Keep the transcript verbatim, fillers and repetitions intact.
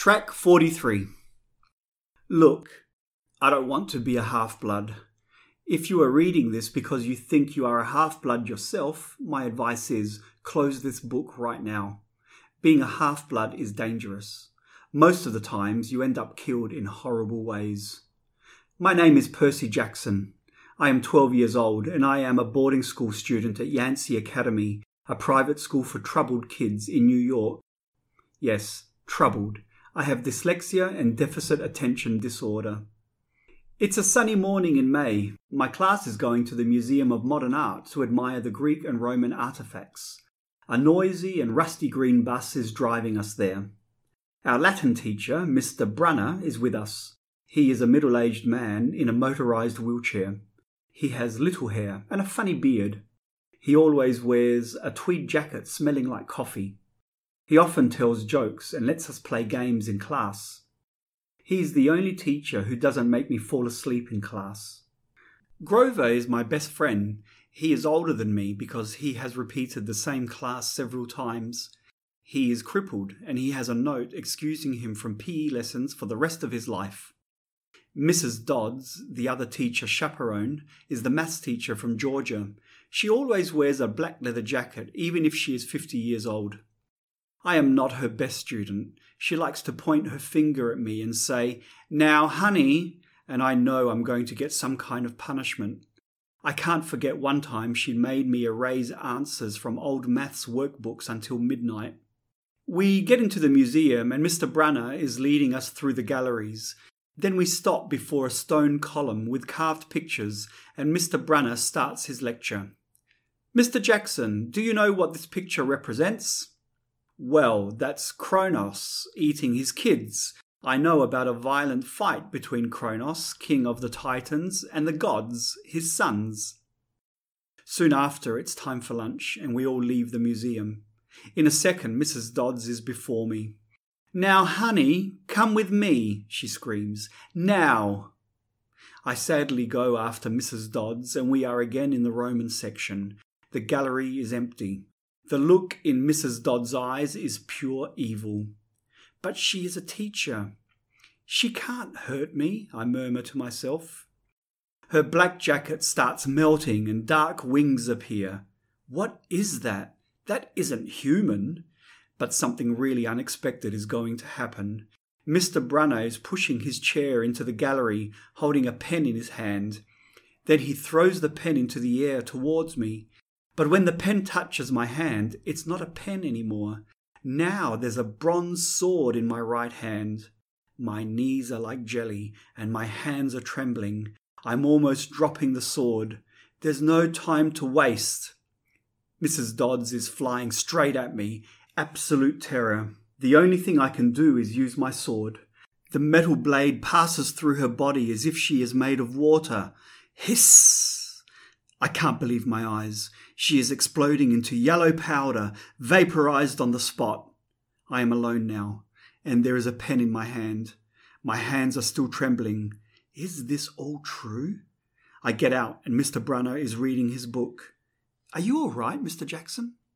Track forty-three. Look, I don't want to be a half-blood. If you are reading this because you think you are a half-blood yourself, my advice is close this book right now. Being a half-blood is dangerous. Most of the times you end up killed in horrible ways. My name is Percy Jackson. I am twelve years old and I am a boarding school student at Yancey Academy, a private school for troubled kids in New York. Yes, troubled. I have dyslexia and deficit attention disorder. It's a sunny morning in May. My class is going to the Museum of Modern Art to admire the Greek and Roman artefacts. A noisy and rusty green bus is driving us there. Our Latin teacher, Mister Brunner, is with us. He is a middle-aged man in a motorized wheelchair. He has little hair and a funny beard. He always wears a tweed jacket smelling like coffee. He often tells jokes and lets us play games in class. He is the only teacher who doesn't make me fall asleep in class. Grover is my best friend. He is older than me because he has repeated the same class several times. He is crippled and he has a note excusing him from P E lessons for the rest of his life. Missus Dodds, the other teacher chaperone, is the maths teacher from Georgia. She always wears a black leather jacket even if she is fifty years old. I am not her best student. She likes to point her finger at me and say, "Now, honey," and I know I'm going to get some kind of punishment. I can't forget one time she made me erase answers from old maths workbooks until midnight. We get into the museum and Mister Brunner is leading us through the galleries. Then we stop before a stone column with carved pictures and Mister Brunner starts his lecture. "Mister Jackson, do you know what this picture represents?" "Well, that's Kronos eating his kids. I know about a violent fight between Kronos, king of the Titans, and the gods, his sons." Soon after, it's time for lunch, and we all leave the museum. In a second, Missus Dodds is before me. "Now, honey, come with me," she screams. "Now!" I sadly go after Missus Dodds, and we are again in the Roman section. The gallery is empty. The look in Missus Dodds' eyes is pure evil. "But she is a teacher. She can't hurt me," I murmur to myself. Her black jacket starts melting and dark wings appear. What is that? That isn't human. But something really unexpected is going to happen. Mister Brunner is pushing his chair into the gallery, holding a pen in his hand. Then he throws the pen into the air towards me. But when the pen touches my hand, it's not a pen anymore. Now there's a bronze sword in my right hand. My knees are like jelly, and my hands are trembling. I'm almost dropping the sword. There's no time to waste. Missus Dodds is flying straight at me. Absolute terror. The only thing I can do is use my sword. The metal blade passes through her body as if she is made of water. Hiss! I can't believe my eyes. She is exploding into yellow powder, vaporized on the spot. I am alone now, and there is a pen in my hand. My hands are still trembling. Is this all true? I get out, and Mister Brunner is reading his book. "Are you all right, Mister Jackson?"